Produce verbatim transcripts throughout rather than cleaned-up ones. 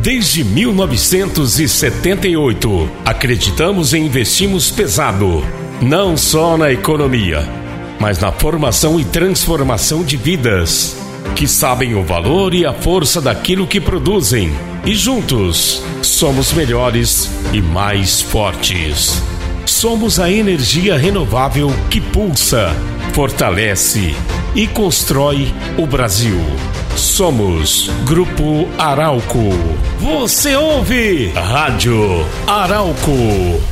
Desde mil novecentos e setenta e oito, acreditamos e investimos pesado, não só na economia, mas na formação e transformação de vidas, que sabem o valor e a força daquilo que produzem. E juntos, somos melhores e mais fortes. Somos a energia renovável que pulsa, fortalece e constrói o Brasil. Somos Grupo Arauco. Você ouve Rádio Arauco.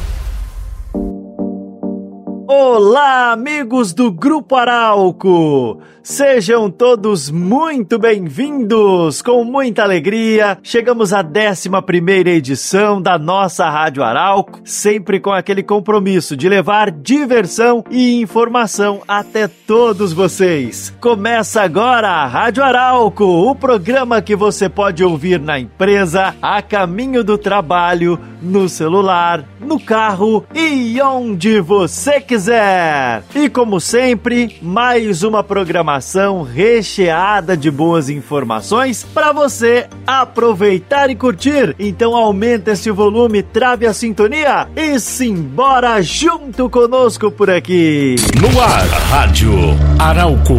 Olá, amigos do Grupo Arauco! Sejam todos muito bem-vindos! Com muita alegria, chegamos à décima primeira edição da nossa Rádio Arauco, sempre com aquele compromisso de levar diversão e informação até todos vocês. Começa agora a Rádio Arauco, o programa que você pode ouvir na empresa, a caminho do trabalho, no celular, no carro e onde você quiser. E como sempre, mais uma programação recheada de boas informações para você aproveitar e curtir. Então aumenta esse volume, trave a sintonia e simbora junto conosco por aqui. No ar, Rádio Arauco.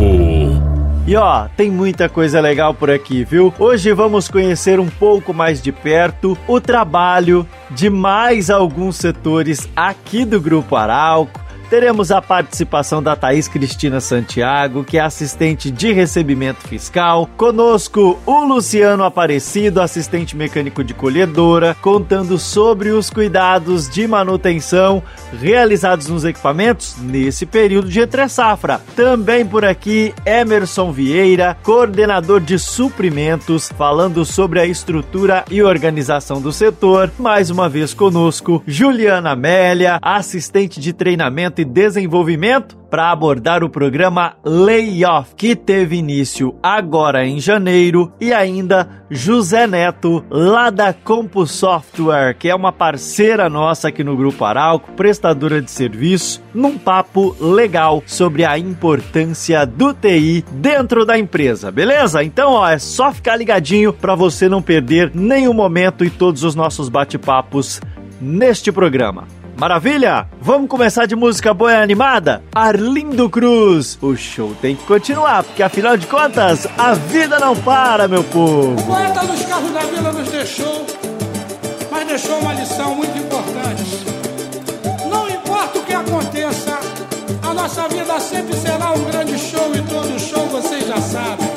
E ó, tem muita coisa legal por aqui, viu? Hoje vamos conhecer um pouco mais de perto o trabalho de mais alguns setores aqui do Grupo Arauco. Teremos a participação da Thaís Cristina Santiago, que é assistente de recebimento fiscal. Conosco, o Luciano Aparecido, assistente mecânico de colhedora, contando sobre os cuidados de manutenção realizados nos equipamentos nesse período de entre-safra. Também por aqui, Emerson Vieira, coordenador de suprimentos, falando sobre a estrutura e organização do setor. Mais uma vez conosco, Juliana Amélia, assistente de treinamento e desenvolvimento, para abordar o programa Layoff, que teve início agora em janeiro, e ainda José Neto, lá da Compu Software, que é uma parceira nossa aqui no Grupo Arauco, prestadora de serviço, num papo legal sobre a importância do T I dentro da empresa, beleza? Então, ó, é só ficar ligadinho para você não perder nenhum momento e todos os nossos bate-papos neste programa. Maravilha? Vamos começar de música boa e animada? Arlindo Cruz. O show tem que continuar, porque afinal de contas, a vida não para, meu povo. O poeta dos carros da vila nos deixou, mas deixou uma lição muito importante. Não importa o que aconteça, a nossa vida sempre será um grande show, e todo show vocês já sabem.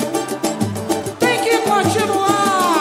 Tem que continuar.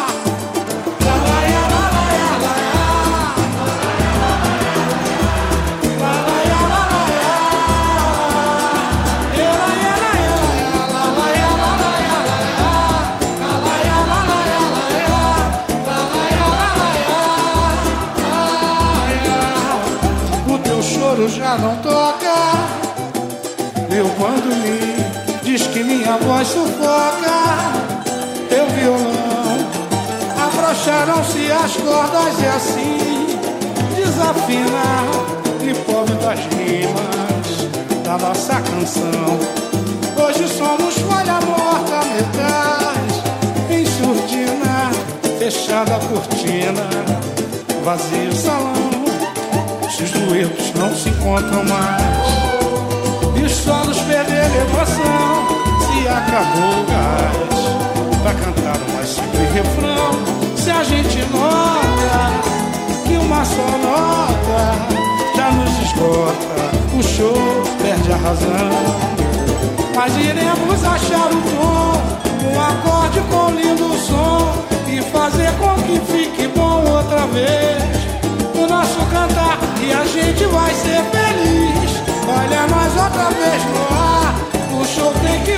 Já não toca. Meu bandolim diz que minha voz sufoca. Teu violão afrouxaram-se as cordas e assim desafina e pobre das rimas da nossa canção. Hoje somos folha morta, metais em surdina, fechada a cortina, vazio o salão. Os duetos não se encontram mais e os solos perderam emoção. Se acabou o gás pra cantar o mais simples refrão, se a gente nota que uma só nota já nos esgota, o show perde a razão. Mas iremos achar o tom, um acorde com lindo som, e fazer com que fique bom outra vez o nosso cantar, e a gente vai ser feliz. Olha nós outra vez no ar, o show tem que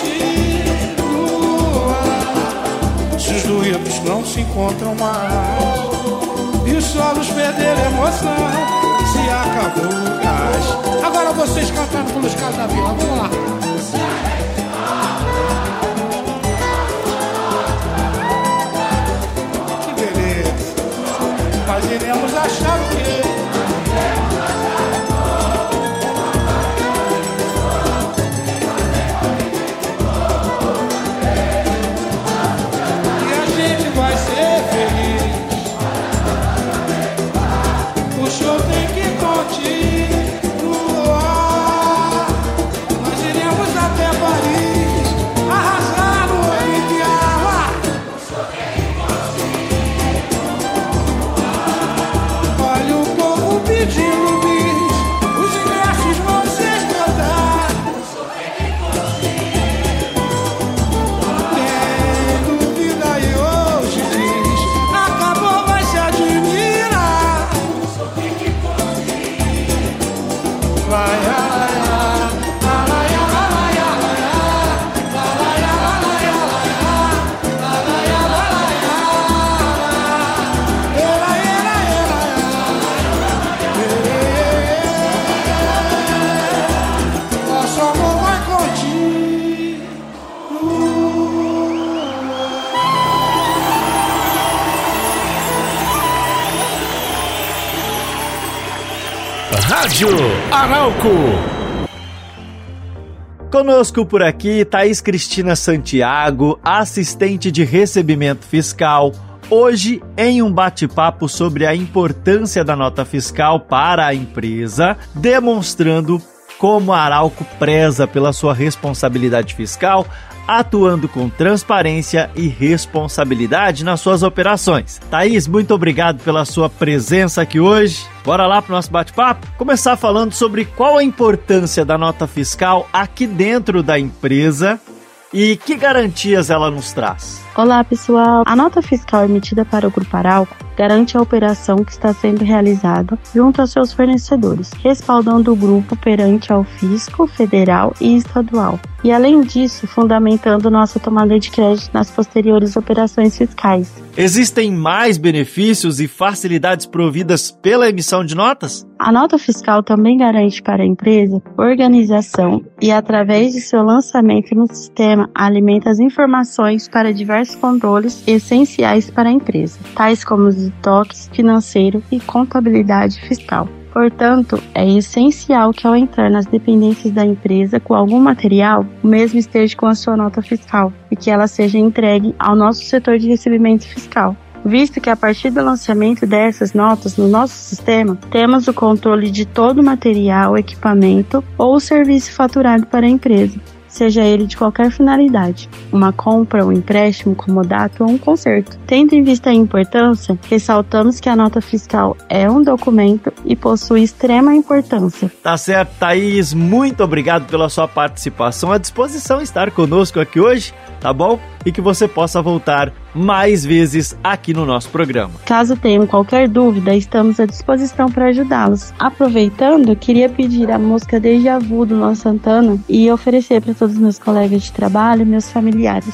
continuar. Se os duetos não se encontram mais e os solos perderam emoção, se acabou o gás. Agora vocês cantando pelos caras da vila, vamos lá. Que beleza. Nós iremos achar o quê? E a gente vai ser feliz. Rádio Arauco. Conosco por aqui, Thaís Cristina Santiago, assistente de recebimento fiscal. Hoje, em um bate-papo sobre a importância da nota fiscal para a empresa, demonstrando como a Arauco preza pela sua responsabilidade fiscal, atuando com transparência e responsabilidade nas suas operações. Thaís, muito obrigado pela sua presença aqui hoje. Bora lá pro nosso bate-papo? Começar falando sobre qual a importância da nota fiscal aqui dentro da empresa e que garantias ela nos traz. Olá, pessoal! A nota fiscal emitida para o Grupo Arauco garante a operação que está sendo realizada junto aos seus fornecedores, respaldando o grupo perante ao fisco federal e estadual. E, além disso, fundamentando nossa tomada de crédito nas posteriores operações fiscais. Existem mais benefícios e facilidades providas pela emissão de notas? A nota fiscal também garante para a empresa organização e, através de seu lançamento no sistema, alimenta as informações para diversos controles essenciais para a empresa, tais como os estoques, financeiro e contabilidade fiscal. Portanto, é essencial que ao entrar nas dependências da empresa com algum material, o mesmo esteja com a sua nota fiscal e que ela seja entregue ao nosso setor de recebimento fiscal, visto que a partir do lançamento dessas notas no nosso sistema, temos o controle de todo o material, equipamento ou serviço faturado para a empresa, seja ele de qualquer finalidade, uma compra, um empréstimo, comodato ou um conserto. Tendo em vista a importância, ressaltamos que a nota fiscal é um documento e possui extrema importância. Tá certo, Thaís, muito obrigado pela sua participação, à disposição estar conosco aqui hoje, tá bom? E que você possa voltar mais vezes aqui no nosso programa. Caso tenham qualquer dúvida, estamos à disposição para ajudá-los. Aproveitando, queria pedir a música Déjà Vu do Luan Santana e oferecer para todos os meus colegas de trabalho e meus familiares.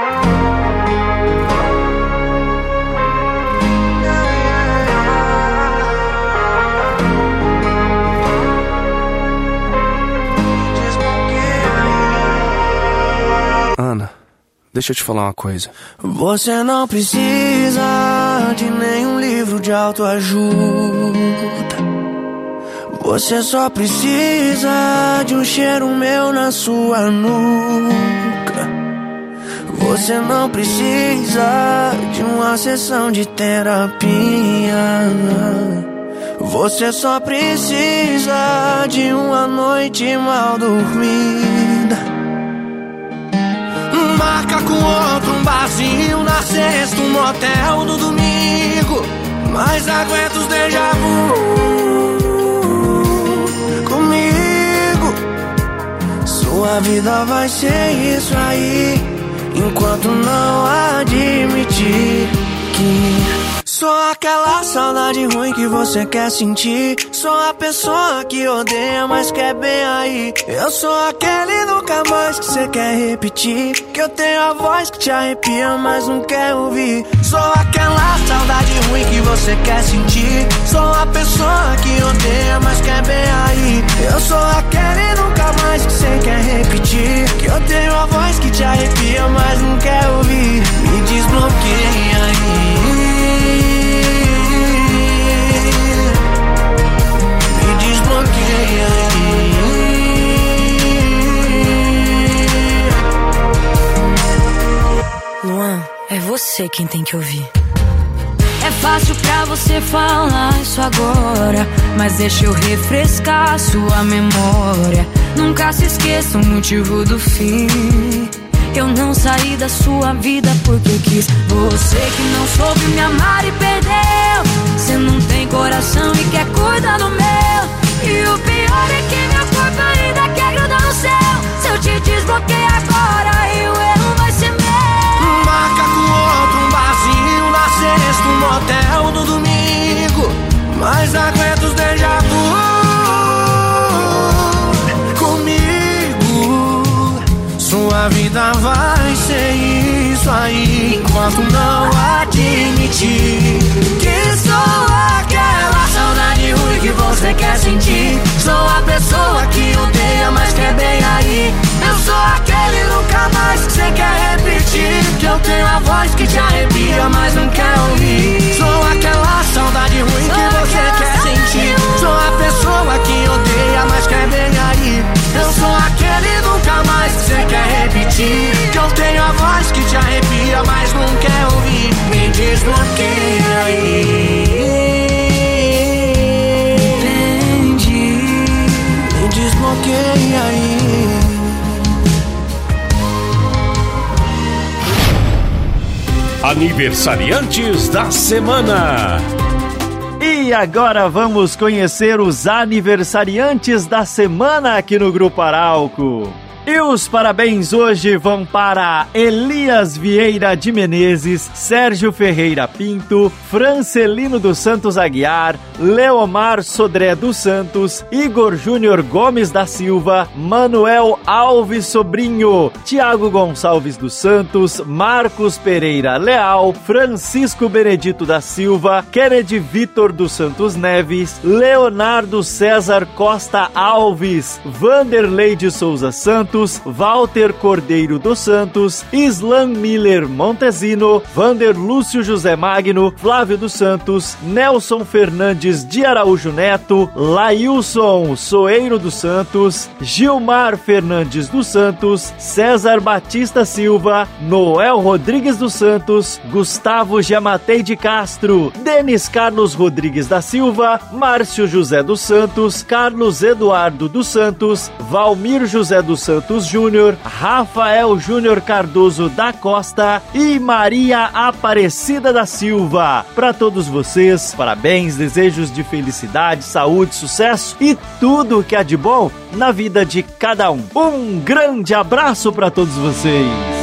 Ana, deixa eu te falar uma coisa. Você não precisa de nenhum livro de autoajuda. Você só precisa de um cheiro meu na sua nuca. Você não precisa de uma sessão de terapia. Você só precisa de uma noite mal dormida. Marca com outro um barzinho na sexta, um motel no domingo. Mas aguenta os déjà vu comigo. Sua vida vai ser isso aí, enquanto não admitir que sou aquela saudade ruim que você quer sentir. Sou a pessoa que odeia, mas quer bem aí. Eu sou aquele nunca mais que você quer repetir. Que eu tenho a voz que te arrepia, mas não quer ouvir. Sou aquela saudade ruim que você quer sentir. Sou a pessoa que odeia, mas quer bem aí. Eu sou aquele nunca mais que você quer repetir. Que eu tenho a voz que te arrepia, mas não quer ouvir. Me desbloqueia aí. Luan, é você quem tem que ouvir. É fácil pra você falar isso agora, mas deixa eu refrescar sua memória. Nunca se esqueça o motivo do fim. Eu não saí da sua vida porque quis. Você que não soube me amar e perdeu. Você não tem coração e quer cuidar do meu. E o pior é que meu corpo ainda quer grudar no céu. Se eu te desbloqueio agora, e o erro vai ser meu. Marca com outro um barzinho na sexta, um motel no domingo. Mas aguenta os déjà vu comigo. Sua vida vai ser isso aí, enquanto não admitir que sou aquela saudade ruim que você quer sentir. Sou a pessoa que odeia, mas quer bem aí. Eu sou aquele nunca mais que você quer repetir. Que eu tenho a voz que te arrepia, mas não quer ouvir. Sou aquela saudade ruim que você quer sentir. Sou a pessoa que aniversariantes da semana. E agora vamos conhecer os aniversariantes da semana aqui no Grupo Arauco. E os parabéns hoje vão para Elias Vieira de Menezes, Sérgio Ferreira Pinto, Francelino dos Santos Aguiar, Leomar Sodré dos Santos, Igor Júnior Gomes da Silva, Manuel Alves Sobrinho, Tiago Gonçalves dos Santos, Marcos Pereira Leal, Francisco Benedito da Silva, Kennedy Vitor dos Santos Neves, Leonardo César Costa Alves, Vanderlei de Souza Santos, Walter Cordeiro dos Santos, Islan Miller Montezino, Vander Lúcio José Magno, Flávio dos Santos, Nelson Fernandes de Araújo Neto, Lailson Soeiro dos Santos, Gilmar Fernandes dos Santos, César Batista Silva, Noel Rodrigues dos Santos, Gustavo Giamatei de Castro, Denis Carlos Rodrigues da Silva, Márcio José dos Santos, Carlos Eduardo dos Santos, Valmir José dos Santos Júnior, Rafael Júnior Cardoso da Costa e Maria Aparecida da Silva. Para todos vocês, parabéns, desejos de felicidade, saúde, sucesso e tudo que há de bom na vida de cada um. Um grande abraço para todos vocês.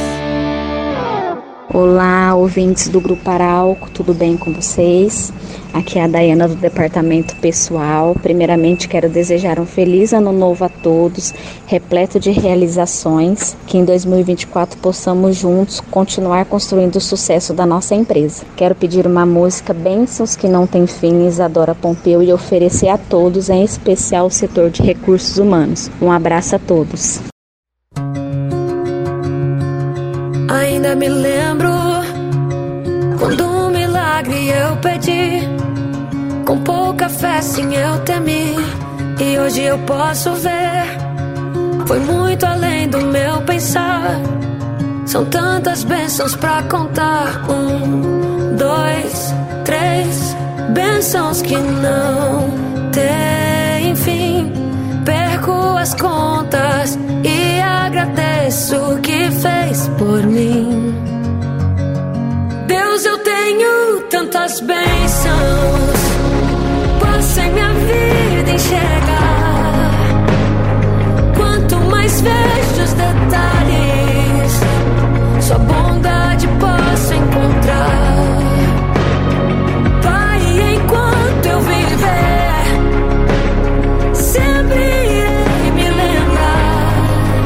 Olá, ouvintes do Grupo Arauco, tudo bem com vocês? Aqui é a Daiana do Departamento Pessoal. Primeiramente, quero desejar um feliz ano novo a todos, repleto de realizações, que em dois mil e vinte e quatro possamos juntos continuar construindo o sucesso da nossa empresa. Quero pedir uma música Bênçãos que não tem fim, Isadora Pompeu, e oferecer a todos, em especial o setor de recursos humanos. Um abraço a todos. Ainda me lembro quando um milagre eu pedi, com pouca fé sim eu temi, e hoje eu posso ver, foi muito além do meu pensar. São tantas bênçãos pra contar. Um, dois, três, bênçãos que não têm fim. Perco as contas e agradeço o que fez por mim. Deus, eu tenho tantas bênçãos, posso em minha vida enxergar. Quanto mais vejo os detalhes, sua bondade posso encontrar. Pai, enquanto eu viver, sempre irei me lembrar,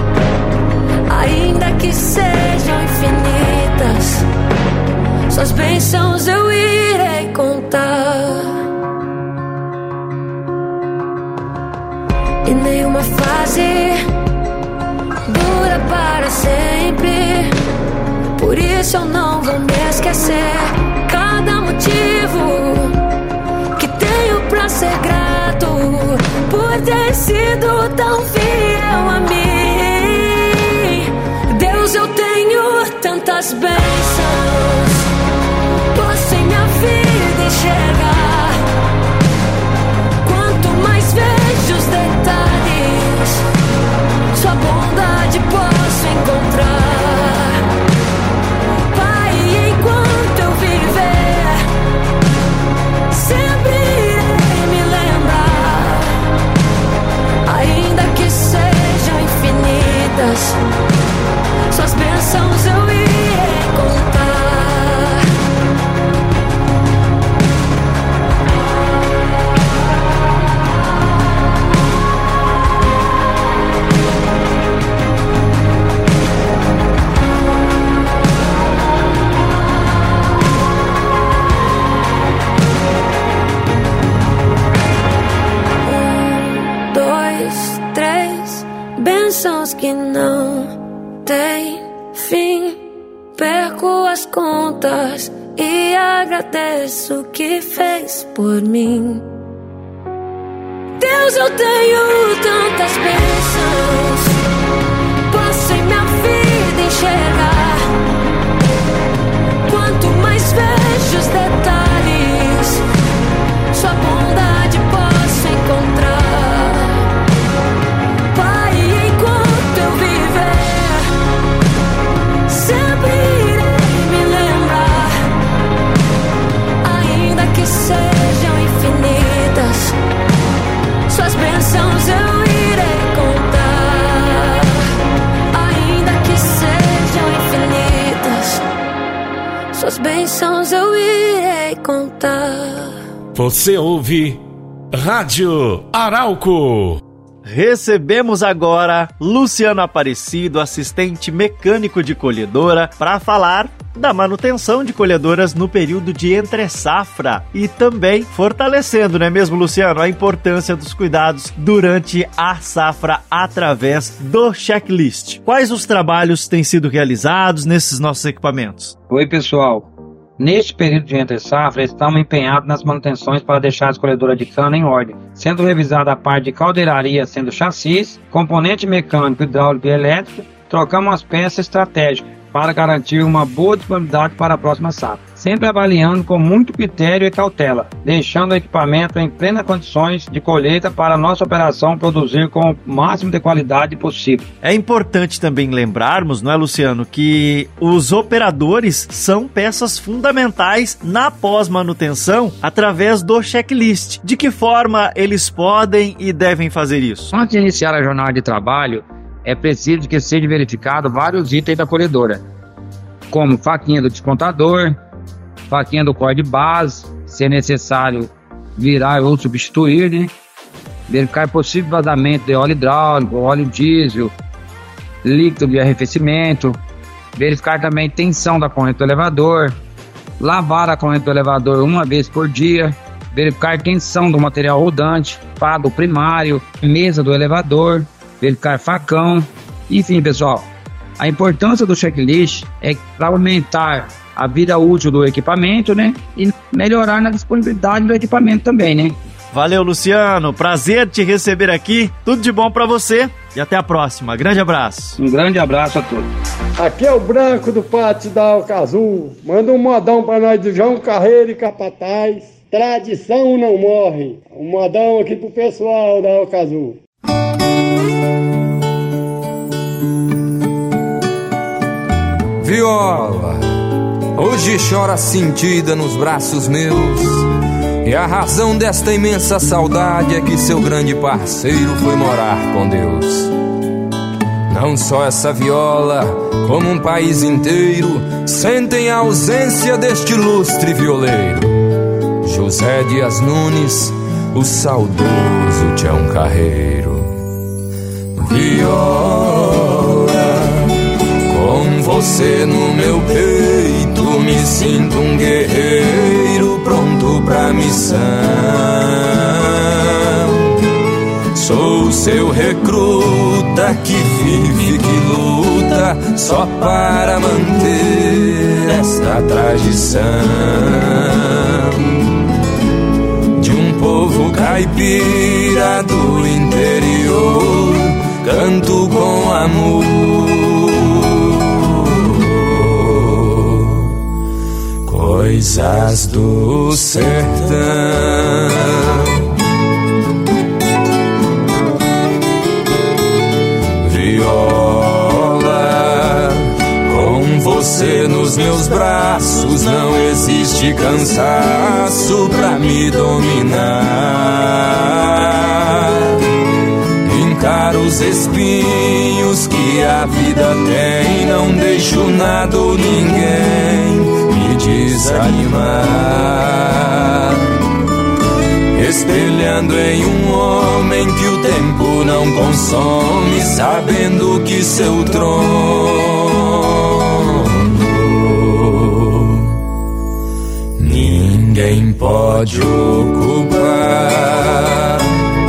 ainda que sejam infinitas, suas bênçãos eu irei contar. E nenhuma fase dura para sempre, por isso eu não vou me esquecer. Cada motivo que tenho pra ser grato, por ter sido tão fiel a mim. Deus, eu tenho tantas bênçãos, posso em minha vida enxergar. Quanto mais vejo os detalhes, sua bondade posso encontrar. Pai, enquanto eu viver, sempre irei me lembrar, ainda que sejam infinitas, suas bênçãos eu irei contar. Um, dois, três, bênçãos que não tem fim. Perco as contas e agradeço o que fez por mim. Deus, eu tenho tantas bênçãos, posso em minha vida enxergar. Quanto mais vejo os detalhes, sua bondade posso encontrar. Pai, enquanto eu viver, sempre irei me lembrar, sons eu irei contar. Você ouve Rádio Arauco. Recebemos agora Luciano Aparecido, assistente mecânico de colhedora, para falar da manutenção de colhedoras no período de entre-safra e também fortalecendo, não é mesmo, Luciano, a importância dos cuidados durante a safra através do checklist. Quais os trabalhos têm sido realizados nesses nossos equipamentos? Oi, pessoal. Neste período de entre-safra, estamos empenhados nas manutenções para deixar as colhedoras de cana em ordem, sendo revisada a parte de caldeiraria, sendo chassis, componente mecânico, hidráulico e elétrico. Trocamos as peças estratégicas para garantir uma boa disponibilidade para a próxima safra, sempre avaliando com muito critério e cautela, deixando o equipamento em plenas condições de colheita para a nossa operação produzir com o máximo de qualidade possível. É importante também lembrarmos, não é, Luciano, que os operadores são peças fundamentais na pós-manutenção através do checklist. De que forma eles podem e devem fazer isso? Antes de iniciar a jornada de trabalho, é preciso que seja verificado vários itens da colhedora, como faquinha do descontador, faquinha do corte de base, se é necessário virar ou substituir, né? Verificar possível vazamento de óleo hidráulico, óleo diesel, líquido de arrefecimento, verificar também tensão da corrente do elevador, lavar a corrente do elevador uma vez por dia, verificar tensão do material rodante, pá do primário, mesa do elevador, verificar facão. Enfim, pessoal, a importância do checklist é para aumentar a vida útil do equipamento, né? E melhorar na disponibilidade do equipamento também, né? Valeu, Luciano. Prazer te receber aqui. Tudo de bom para você e até a próxima. Grande abraço. Um grande abraço a todos. Aqui é o Branco do Pátio da Alcazul. Manda um modão para nós do João Carreiro e Capataz. Tradição não morre. Um modão aqui pro pessoal da Alcazul. Viola, hoje chora sentida nos braços meus, e a razão desta imensa saudade é que seu grande parceiro foi morar com Deus. Não só essa viola, como um país inteiro sentem a ausência deste ilustre violeiro, José Dias Nunes, o saudoso Tião Carreiro. Viola, com você no meu peito me sinto um guerreiro pronto pra missão. Sou seu recruta que vive, que luta só para manter esta tradição de um povo caipira do interior. Canto com amor, coisas do sertão. Viola, com você nos meus braços não existe cansaço pra me dominar. Encaro os espinhos que a vida tem, não deixo nada ou ninguém me desanimar. Espelhando em um homem que o tempo não consome, sabendo que seu trono ninguém pode ocupar.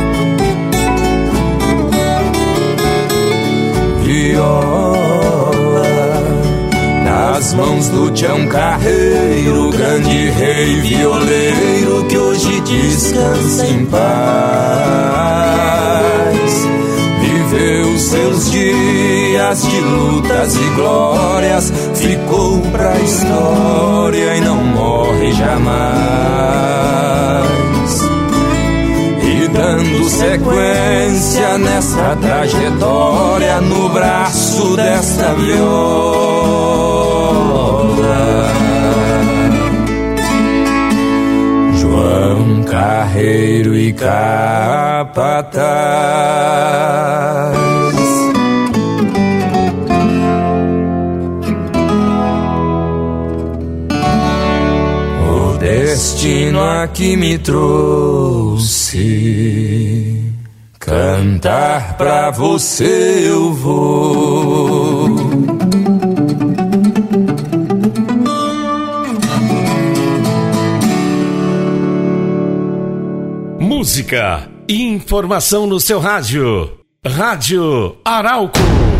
Viola, nas mãos do Tião Carreiro, grande rei violeiro que hoje descansa em paz. Viveu seus dias de lutas e glórias, ficou pra história e não morre jamais. Dando sequência nessa trajetória no braço desta viola, João Carreiro e Capataz. destino aqui me trouxe. Cantar pra você eu vou. Música e informação no seu rádio. Rádio Arauco.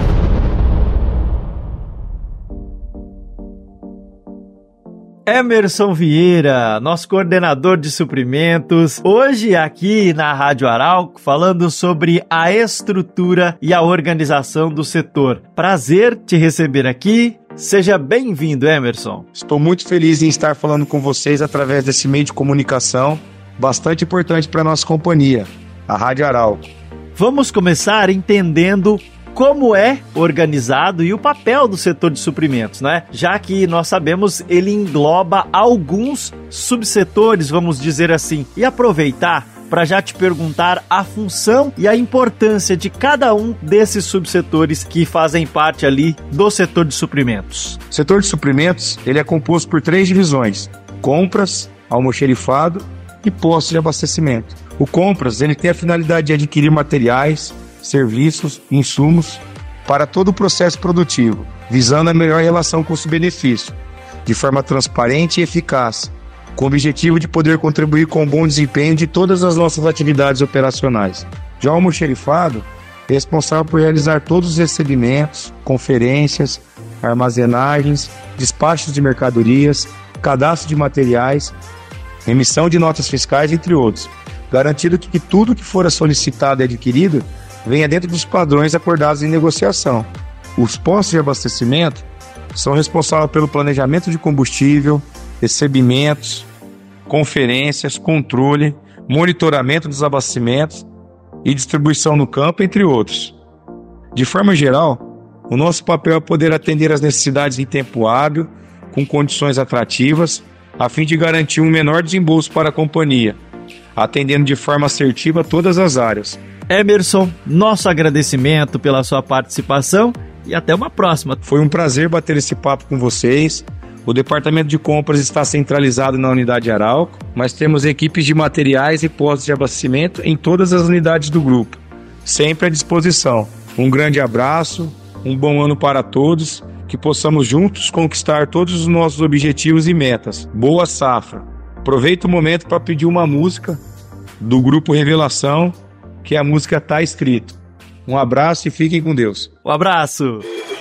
Emerson Vieira, nosso coordenador de suprimentos, hoje aqui na Rádio Arauco, falando sobre a estrutura e a organização do setor. Prazer te receber aqui. Seja bem-vindo, Emerson. Estou muito feliz em estar falando com vocês através desse meio de comunicação bastante importante para a nossa companhia, a Rádio Arauco. Vamos começar entendendo como é organizado e o papel do setor de suprimentos, né? Já que nós sabemos, ele engloba alguns subsetores, vamos dizer assim, e aproveitar para já te perguntar a função e a importância de cada um desses subsetores que fazem parte ali do setor de suprimentos. O setor de suprimentos, ele é composto por três divisões: compras, almoxerifado e postos de abastecimento. O compras, ele tem a finalidade de adquirir materiais, serviços, insumos para todo o processo produtivo, visando a melhor relação custo-benefício, de forma transparente e eficaz, com o objetivo de poder contribuir com o bom desempenho de todas as nossas atividades operacionais. Já o almoxerifado é responsável por realizar todos os recebimentos, conferências, armazenagens, despachos de mercadorias, cadastro de materiais, emissão de notas fiscais, entre outros, garantindo que tudo que for solicitado e adquirido venha dentro dos padrões acordados em negociação. Os postos de abastecimento são responsáveis pelo planejamento de combustível, recebimentos, conferências, controle, monitoramento dos abastecimentos e distribuição no campo, entre outros. De forma geral, o nosso papel é poder atender às necessidades em tempo hábil, com condições atrativas, a fim de garantir um menor desembolso para a companhia, atendendo de forma assertiva todas as áreas. Emerson, nosso agradecimento pela sua participação e até uma próxima. Foi um prazer bater esse papo com vocês. O departamento de compras está centralizado na unidade Arauco, mas temos equipes de materiais e postos de abastecimento em todas as unidades do grupo, sempre à disposição. Um grande abraço, um bom ano para todos, que possamos juntos conquistar todos os nossos objetivos e metas. Boa safra! Aproveito o momento para pedir uma música do grupo Revelação, que a música Tá Escrito. Um abraço e fiquem com Deus. Um abraço.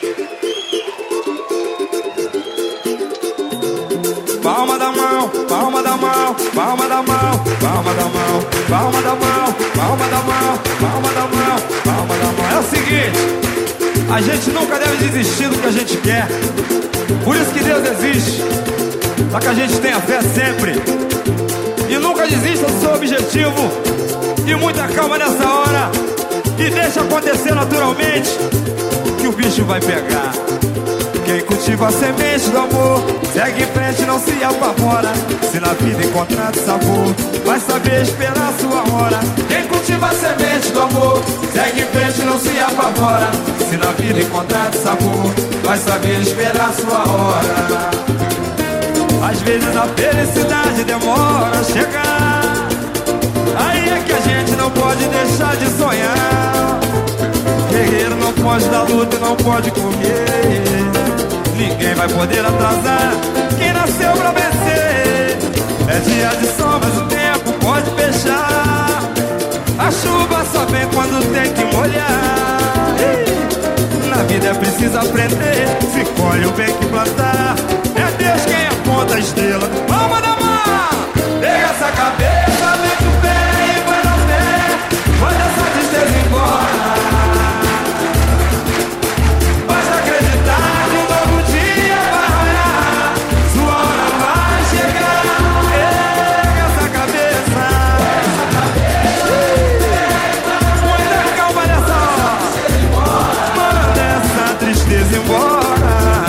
Palma da mão, palma da mão, palma da mão, palma da mão, palma da mão, palma da mão, palma da mão, palma da mão. É o seguinte, a gente nunca deve desistir do que a gente quer. Por isso que Deus existe, para que a gente tenha fé sempre e nunca desista do seu objetivo. E muita calma nessa hora e deixa acontecer naturalmente, que o bicho vai pegar. Quem cultiva a semente do amor segue em frente, não se apavora. Se na vida encontrar sabor, vai saber esperar a sua hora. Quem cultiva a semente do amor segue em frente, não se apavora. Se na vida encontrar sabor, vai saber esperar a sua hora. Às vezes a felicidade demora a chegar, aí é que a gente não pode deixar de sonhar. Guerreiro não pode dar luta e não pode comer. Ninguém vai poder atrasar quem nasceu pra vencer. É dia de sol, mas o tempo pode fechar. A chuva só vem quando tem que molhar. Na vida é preciso aprender, se colhe o bem que plantar. É Deus quem aponta a estrela. Palma da mão! Pega essa cabeça, mete o pé e vai na fé. Manda essa tristeza embora. Basta acreditar que um novo dia vai raiar. Sua hora vai chegar. Pega essa cabeça. Muita calma nessa hora. Manda essa tristeza embora.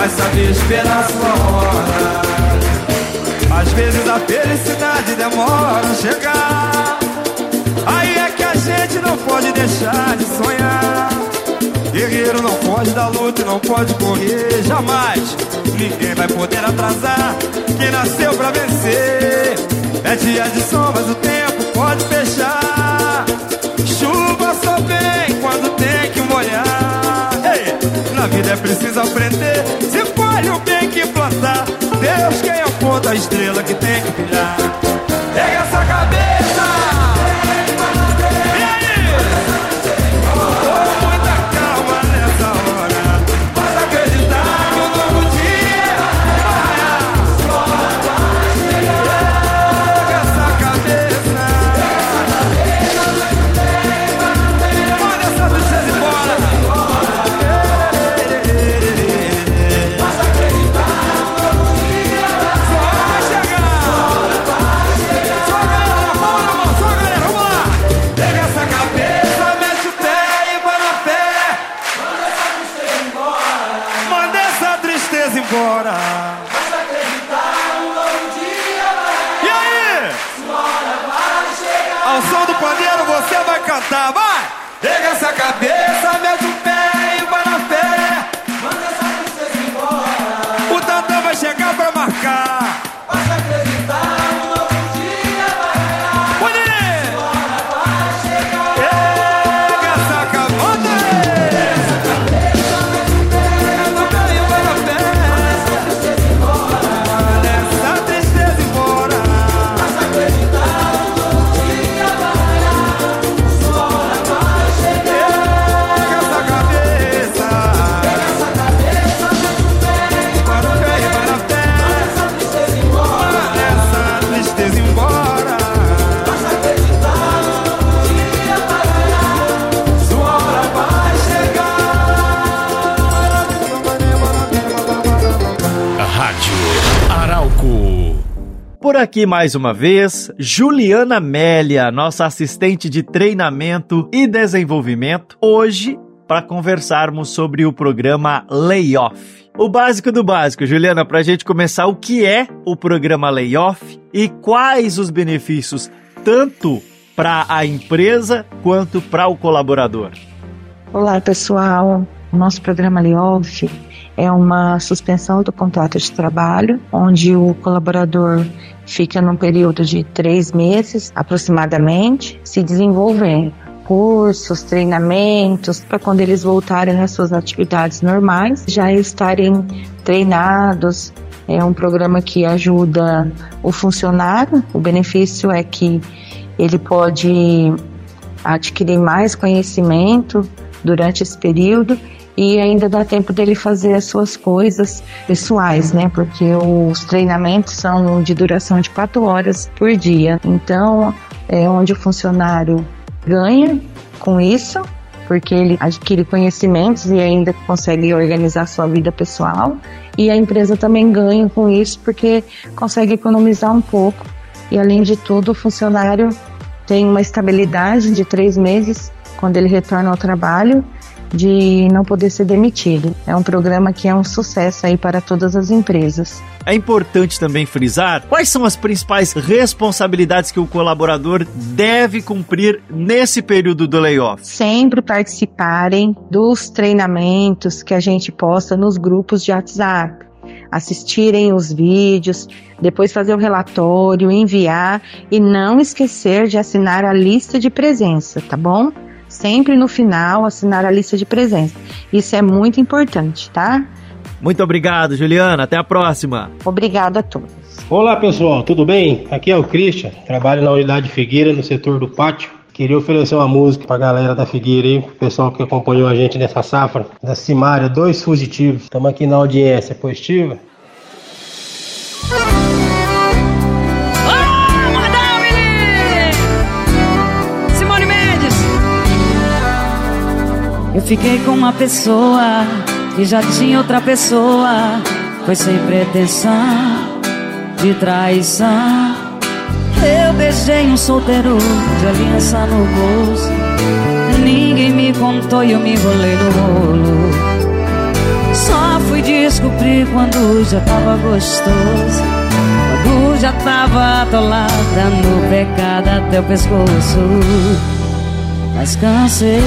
vai saber esperar sua hora. Às vezes a felicidade demora a chegar. Aí é que a gente não pode deixar de sonhar. Guerreiro não pode dar luta e não pode correr jamais. Ninguém vai poder atrasar quem nasceu pra vencer. É dia de sol, mas o tempo pode fechar. Chuva só vem quando tem que molhar. Ei, na vida é preciso aprender. Se colhe o bem que plantar. Deus quem aponta a estrela que tem que brilhar. Pega essa cabeça. E aí? Com muita calma nessa hora. Pode acreditar que um novo dia vai chegar. Pega essa cabeça. Manda essa tristeza embora. Pode acreditar que um novo dia vai chegar. Só a galera na mão, na mão, só a galera, vamos lá. Pega essa cabeça, mete o pé e vai na fé. Manda essa tristeza embora. Pode acreditar, um novo dia vai. E aí? Sua hora vai chegar. Ao som do pandeiro você vai cantar, vai! Pega essa cabeça, mete o pé e vai na fé. Manda essa tristeza embora. O tantão vai chegar pra marcar. Pode acreditar, um novo dia vai. Pode ir! Sua hora vai chegar. Pega essa cabeça, mete o pé e vai na fé. Manda essa tristeza embora. Manda essa tristeza embora. Pode acreditar, um novo dia vai. Sua hora vai chegar. Pega essa cabeça. Pega essa cabeça, mete o pé e vai no pé e vai na fé. Manda essa tristeza embora. Manda essa tristeza embora. Pode acreditar, um novo dia vai. Sua hora vai chegar. Rádio Arauco. Por aqui mais uma vez, Juliana Mélia, nossa assistente de treinamento e desenvolvimento, hoje para conversarmos sobre o programa Layoff. O básico do básico, Juliana, para a gente começar, o que é o programa Layoff e quais os benefícios tanto para a empresa quanto para o colaborador? Olá, pessoal. O nosso programa Layoff é uma suspensão do contrato de trabalho, onde o colaborador fica num período de três meses, aproximadamente, se desenvolvendo. Cursos, treinamentos, para quando eles voltarem às suas atividades normais, já estarem treinados. É um programa que ajuda o funcionário. O benefício é que ele pode adquirir mais conhecimento durante esse período e ainda dá tempo dele fazer as suas coisas pessoais, né? Porque os treinamentos são de duração de quatro horas por dia. Então, é onde o funcionário ganha com isso, porque ele adquire conhecimentos e ainda consegue organizar sua vida pessoal. E a empresa também ganha com isso, porque consegue economizar um pouco. E, além de tudo, o funcionário tem uma estabilidade de três meses quando ele retorna ao trabalho, de não poder ser demitido. É um programa que é um sucesso aí para todas as empresas. É importante também frisar quais são as principais responsabilidades que o colaborador deve cumprir nesse período do layoff. Sempre participarem dos treinamentos que a gente posta nos grupos de WhatsApp. Assistirem os vídeos, depois fazer o relatório, enviar e não esquecer de assinar a lista de presença, tá bom? Sempre no final assinar a lista de presença. Isso é muito importante, tá? Muito obrigado, Juliana. Até a próxima. Obrigada a todos. Olá, pessoal. Tudo bem? Aqui é o Christian. Trabalho na unidade Figueira, no setor do pátio. Queria oferecer uma música pra galera da Figueira aí, pro pessoal que acompanhou a gente nessa safra, da Simária, dois fugitivos. Estamos aqui na audiência positiva. Eu fiquei com uma pessoa que já tinha outra pessoa. Foi sem pretensão de traição. Eu beijei um solteiro de aliança no bolso. Ninguém me contou e eu me enrolei no rolo. Só fui descobrir quando já tava gostoso, quando já tava atolada no pecado até o pescoço. Mas cansei,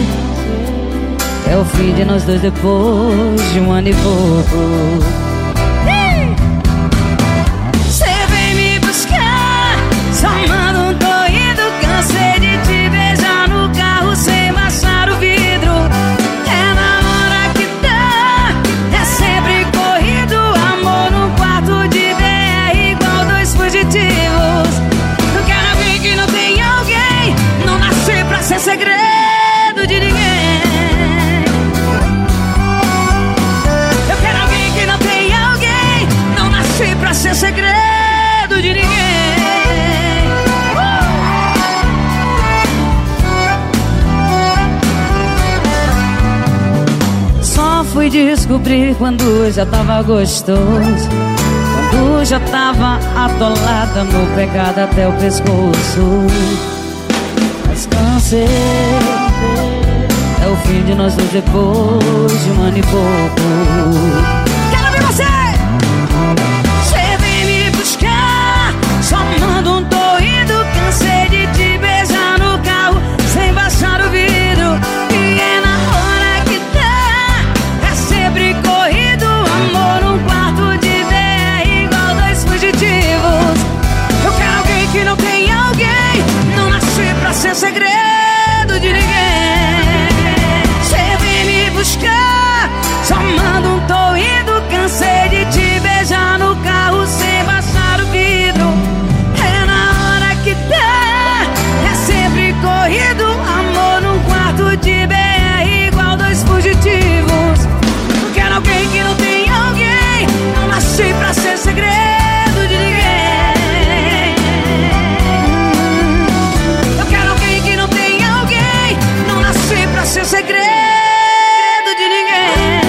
é o fim de nós dois depois de um ano e pouco. Cê vem me buscar, só manda um tô indo. Cansei de te beijar no carro sem baixar o vidro. É na hora que dá, é sempre corrido. Amor no quarto de B R igual dois fugitivos. Eu quero alguém que não tem alguém, não nasci pra ser segredo de ninguém. Eu quero alguém que não tem alguém, não nasci pra ser segredo de ninguém. Só fui descobrir quando já tava gostoso, quando já tava atolada no pecado até o pescoço. Mas cansei, é o fim de nós dois depois de um ano e pouco. Quero ver você! Você vem me buscar, só manda um tô indo. Cansei de te beijar no carro sem baixar o vidro. E é na hora que dá, é sempre corrido. Amor num quarto de B R igual dois fugitivos. Eu quero alguém que não tem alguém, não nasci pra ser segredo de ninguém. Você vem me buscar, só manda um tô indo. Cansei de te beijar no carro sem baixar o vidro. É na hora que dá, é sempre corrido. Amor num quarto de B R igual dois fugitivos. Eu quero alguém que não tem alguém, não nasci pra ser segredo de ninguém. Eu quero alguém que não tem alguém, não nasci pra ser segredo de ninguém.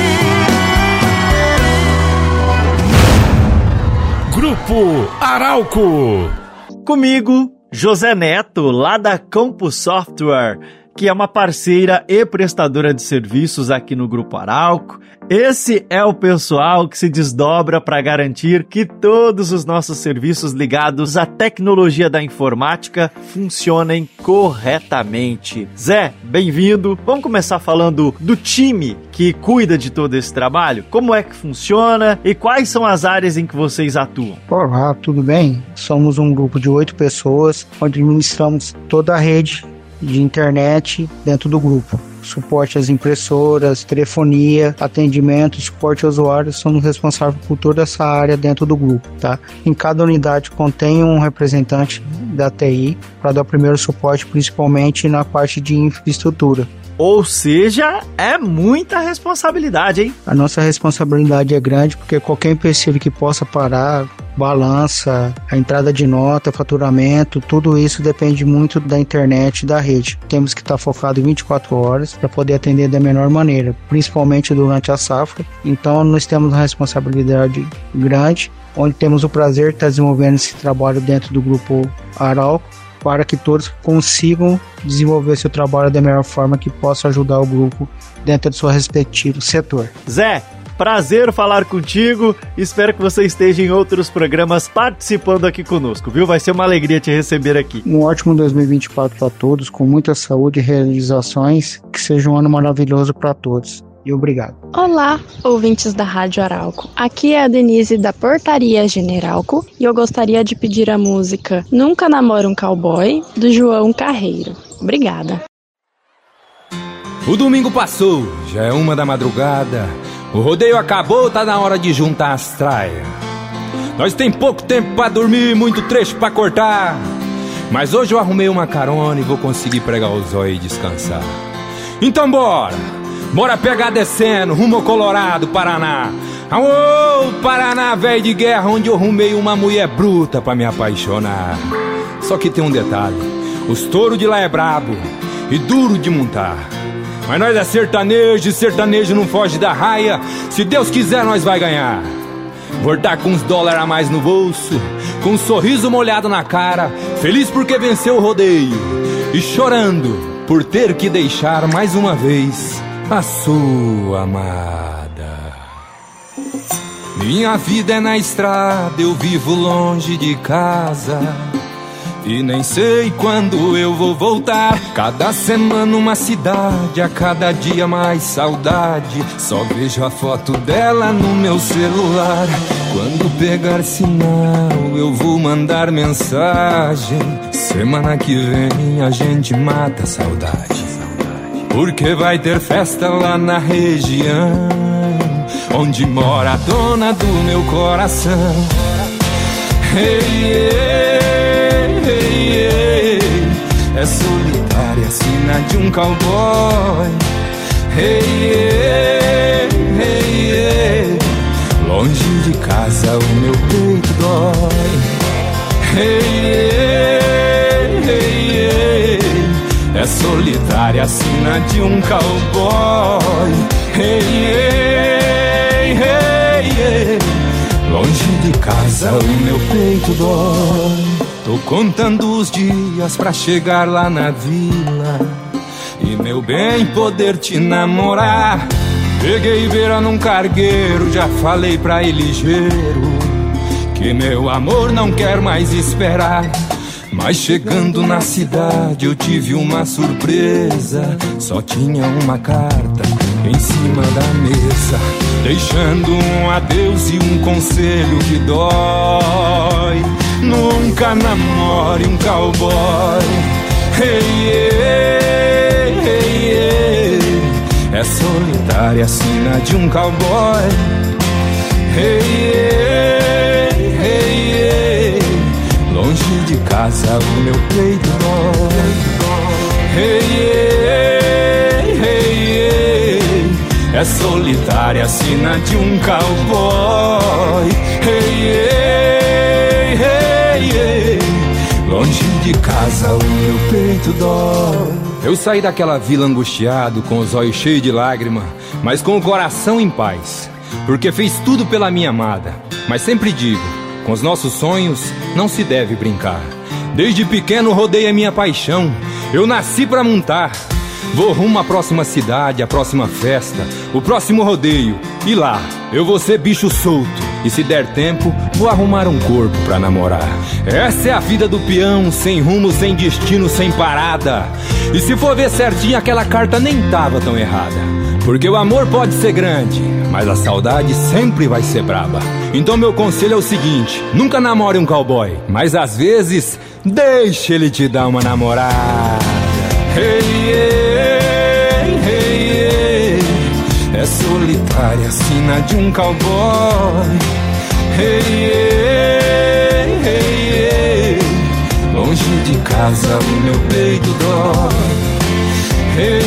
Grupo Arauco. Comigo, José Neto, lá da Campo Software, que é uma parceira e prestadora de serviços aqui no Grupo Arauco. Esse é o pessoal que se desdobra para garantir que todos os nossos serviços ligados à tecnologia da informática funcionem corretamente. Zé, bem-vindo. Vamos começar falando do time que cuida de todo esse trabalho? Como é que funciona e quais são as áreas em que vocês atuam? Olá, tudo bem? Somos um grupo de oito pessoas, onde administramos toda a rede de internet dentro do grupo. Suporte às impressoras, telefonia, atendimento, suporte aos usuários, somos responsáveis por toda essa área dentro do grupo, tá? Em cada unidade contém um representante da T I para dar o primeiro suporte, principalmente na parte de infraestrutura. Ou seja, é muita responsabilidade, hein? A nossa responsabilidade é grande porque qualquer empecilho que possa parar, balança, a entrada de nota, faturamento, tudo isso depende muito da internet e da rede. Temos que estar focado em vinte e quatro horas para poder atender da melhor maneira, principalmente durante a safra. Então nós temos uma responsabilidade grande, onde temos o prazer de estar desenvolvendo esse trabalho dentro do Grupo Arauco, para que todos consigam desenvolver seu trabalho da melhor forma que possa ajudar o grupo dentro do seu respectivo setor. Zé, prazer falar contigo. Espero que você esteja em outros programas participando aqui conosco, viu? Vai ser uma alegria te receber aqui. Um ótimo dois mil e vinte e quatro para todos, com muita saúde e realizações. Que seja um ano maravilhoso para todos. E obrigado. Olá, ouvintes da Rádio Arauco. Aqui é a Denise da Portaria Generalco e eu gostaria de pedir a música Nunca Namora um Cowboy, do João Carreiro. Obrigada. O domingo passou, já é uma da madrugada. O rodeio acabou, tá na hora de juntar as traias. Nós tem pouco tempo pra dormir, muito trecho pra cortar. Mas hoje eu arrumei uma carona e vou conseguir pregar o zóio e descansar. Então bora! Bora pegar descendo, rumo ao Colorado, Paraná. Aô, Paraná, velho de guerra, onde eu arrumei uma mulher bruta pra me apaixonar. Só que tem um detalhe, os touros de lá é brabo e duro de montar. Mas nós é sertanejo, e sertanejo não foge da raia. Se Deus quiser, nós vai ganhar. Voltar com uns dólares a mais no bolso, com um sorriso molhado na cara, feliz porque venceu o rodeio e chorando por ter que deixar mais uma vez a sua amada. Minha vida é na estrada, eu vivo longe de casa e nem sei quando eu vou voltar. Cada semana uma cidade, a cada dia mais saudade. Só vejo a foto dela no meu celular. Quando pegar sinal eu vou mandar mensagem. Semana que vem a gente mata a saudade, porque vai ter festa lá na região onde mora a dona do meu coração. Hey, hey, hey, hey. É solitária, sina de um cowboy. Hey, hey, hey, hey. Longe de casa o meu peito dói. Hey, hey, hey, hey. É solitária, sina de um cowboy. Hey, hey, hey, hey. Longe de casa o meu peito dói. Tô contando os dias pra chegar lá na vila e, meu bem, poder te namorar. Peguei beira num cargueiro, já falei pra ele ligeiro que meu amor não quer mais esperar. Mas chegando na cidade eu tive uma surpresa. Só tinha uma carta em cima da mesa, deixando um adeus e um conselho que dói. Nunca namore um cowboy. Hey, hey, hey, hey. É solitária, sina de um cowboy. Hey, hey, hey, hey. Longe de casa o meu peito dói. Hey, hey, hey, hey. É solitária, sina de um cowboy. Hey, hey, hey, hey. Longe de casa o meu peito dói. Eu saí daquela vila angustiado, com os olhos cheios de lágrima, mas com o coração em paz, porque fez tudo pela minha amada. Mas sempre digo, com os nossos sonhos não se deve brincar. Desde pequeno rodei a minha paixão, eu nasci pra montar. Vou rumo à próxima cidade, à próxima festa, o próximo rodeio. E lá, eu vou ser bicho solto. E se der tempo, vou arrumar um corpo pra namorar. Essa é a vida do peão, sem rumo, sem destino, sem parada. E se for ver certinho, aquela carta nem tava tão errada. Porque o amor pode ser grande, mas a saudade sempre vai ser braba. Então meu conselho é o seguinte: nunca namore um cowboy, mas às vezes, deixe ele te dar uma namorada. Hey, hey, hey, hey. É solitária, sina de um cowboy. Hey, hey, hey, hey. Longe de casa o meu peito dói. Hey,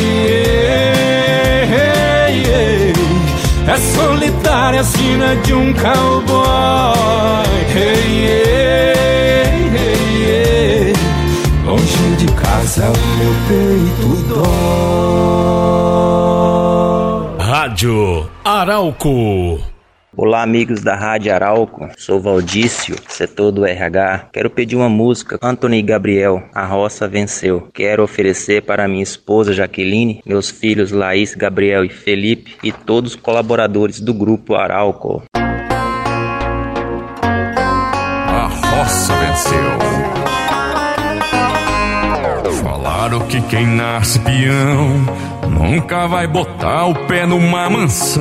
hey, hey, hey. É solitária, sina de um cowboy. Hey, hey, hey, hey. Longe de casa o meu peito dói. Rádio Arauco. Olá, amigos da Rádio Arauco, sou Valdício, setor do R H. Quero pedir uma música, Antony Gabriel, A Roça Venceu. Quero oferecer para minha esposa Jaqueline, meus filhos Laís, Gabriel e Felipe e todos os colaboradores do Grupo Arauco. A Roça Venceu. Falaram que quem nasce peão nunca vai botar o pé numa mansão.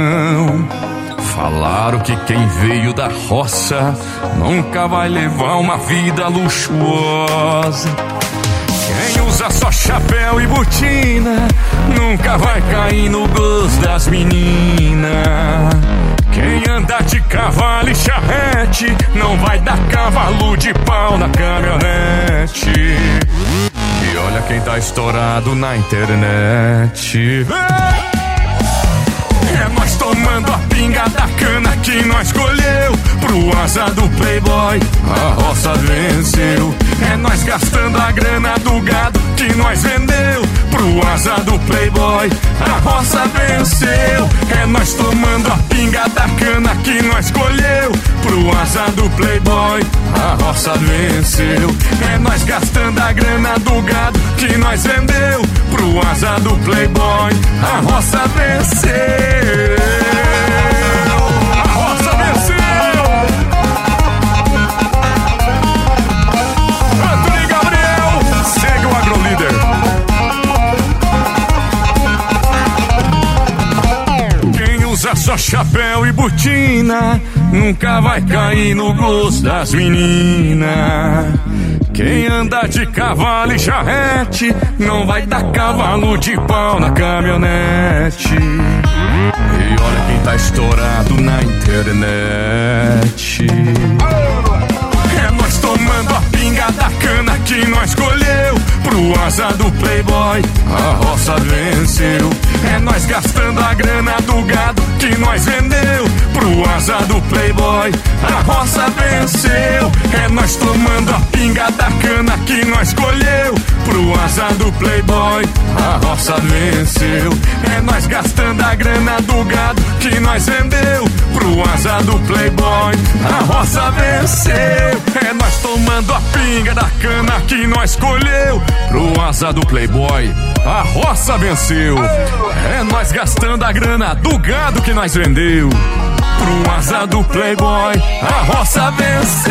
Falaram que quem veio da roça nunca vai levar uma vida luxuosa. Quem usa só chapéu e botina nunca vai cair no gosto das meninas. Quem anda de cavalo e charrete não vai dar cavalo de pau na caminhonete. E olha quem tá estourado na internet. É nós tomando a pinga da cana que nós colheu. Pro asa do playboy, a roça venceu. É nós gastando a grana do gado que nós vendeu. Pro asa do playboy, a roça venceu. É nós tomando a pinga da cana que nós colheu. Pro asa do playboy, a roça venceu. É nós gastando a grana do gado que nós vendeu. Pro asa do playboy, a roça venceu. A roça venceu. só chapéu e botina, nunca vai cair no gosto das meninas. Quem anda de cavalo e charrete não vai dar cavalo de pau na caminhonete. E olha quem tá estourado na internet. É nós tomando a pinga da cana que nós colheu. Pro asa do playboy a roça venceu. É nós gastando a grana do gado que nós vendeu. Pro asa do playboy a roça venceu. É nós tomando a pinga da cana que nós colheu. Pro asa do playboy a roça venceu. É nós gastando a grana do gado que nós vendeu. Pro asa do playboy a roça venceu. É nós tomando a pinga da cana que nós colheu. Pro asa do playboy a roça venceu. É nós gastando a grana do gado que nós vendeu. Pro asa do playboy a roça venceu.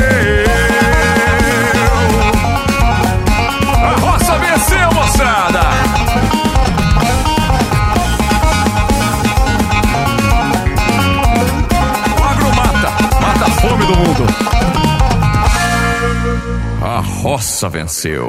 A roça venceu, moçada. O agro mata, mata a fome do mundo. A roça venceu.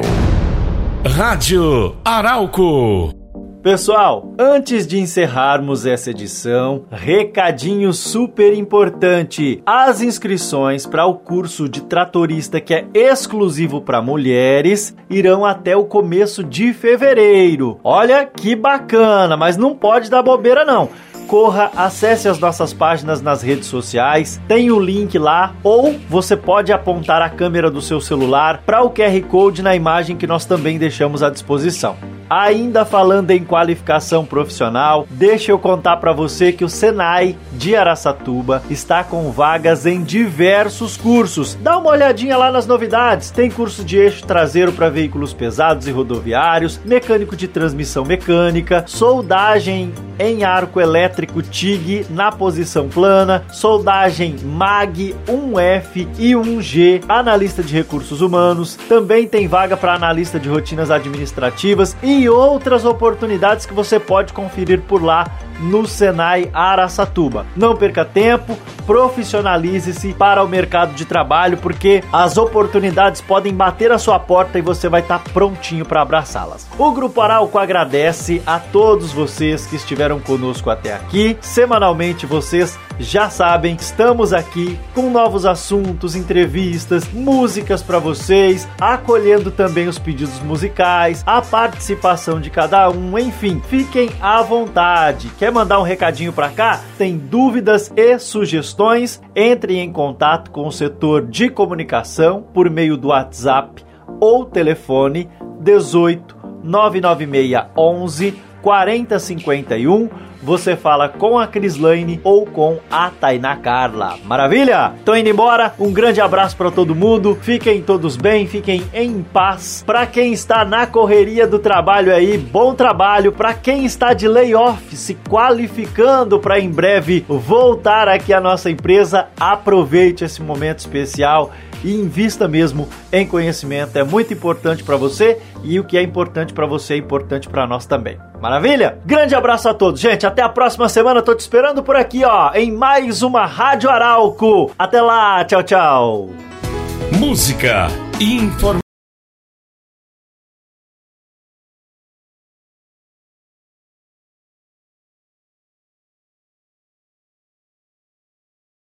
Rádio Arauco. Pessoal, antes de encerrarmos essa edição, recadinho super importante. As inscrições para o curso de tratorista, que é exclusivo para mulheres, irão até o começo de fevereiro. Olha que bacana, mas não pode dar bobeira não. Corra, acesse as nossas páginas nas redes sociais, tem o link lá, ou você pode apontar a câmera do seu celular para o Q R Code na imagem que nós também deixamos à disposição. Ainda falando em qualificação profissional, deixa eu contar para você que o Senai de Araçatuba está com vagas em diversos cursos. Dá uma olhadinha lá nas novidades. Tem curso de eixo traseiro para veículos pesados e rodoviários, mecânico de transmissão mecânica, soldagem em arco elétrico T I G na posição plana, soldagem M A G um F e um G, analista de recursos humanos. Também tem vaga para analista de rotinas administrativas e e outras oportunidades que você pode conferir por lá no Senai Araçatuba. Não perca tempo, profissionalize-se para o mercado de trabalho, porque as oportunidades podem bater a sua porta e você vai estar prontinho para abraçá-las. O Grupo Arauco agradece a todos vocês que estiveram conosco até aqui. Semanalmente, vocês já sabem, estamos aqui com novos assuntos, entrevistas, músicas para vocês, acolhendo também os pedidos musicais, a participação de cada um, enfim, fiquem à vontade. Quer mandar um recadinho para cá? Tem dúvidas e sugestões? Entre em contato com o setor de comunicação por meio do WhatsApp ou telefone dezoito, nove nove seis, onze, quarenta cinquenta e um. Você fala com a Crislaine ou com a Tainá Carla. Maravilha? Tô indo embora. Um grande abraço para todo mundo. Fiquem todos bem, fiquem em paz. Para quem está na correria do trabalho aí, bom trabalho. Para quem está de layoff, se qualificando para em breve voltar aqui à nossa empresa, aproveite esse momento especial e invista mesmo em conhecimento. É muito importante para você e o que é importante para você é importante para nós também. Maravilha? Grande abraço a todos, gente. Até a próxima semana. Tô te esperando por aqui, ó, em mais uma Rádio Arauco. Até lá. Tchau, tchau. Música e informação.